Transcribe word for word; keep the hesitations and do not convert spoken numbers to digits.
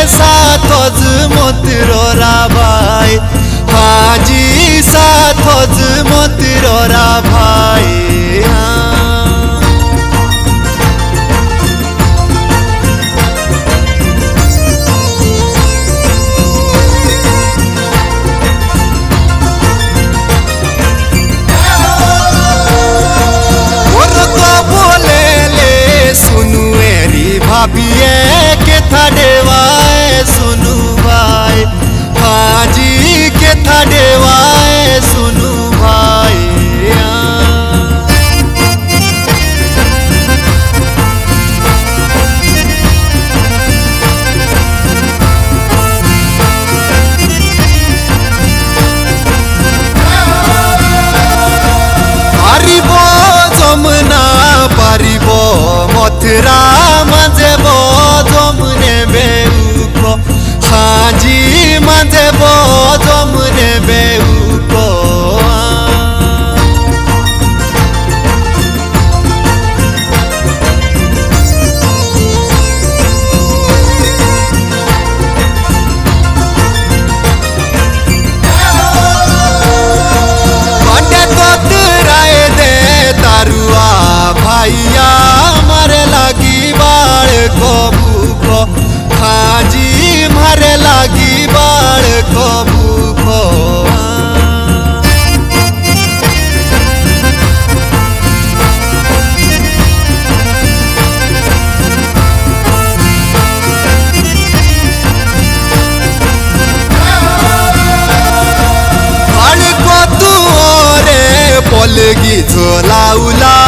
साथोज मोतिरोरा भाई हाजी साथोज मोतिरोरा भाई भाभिए के था देवाए सुनु भाई हाजी के था देवाए सुनु भाई पारिब जमुना पारिब मथुरा माजे बो जमुने बेउको हाजी माजे बो जमुने बेउको बाटे तो तुराए दे तारुआ भाइया मारे लगी बाल को भूखो हाजी मारे लगी बाल को भूखो बाल को तू रे पोलगी झोला उला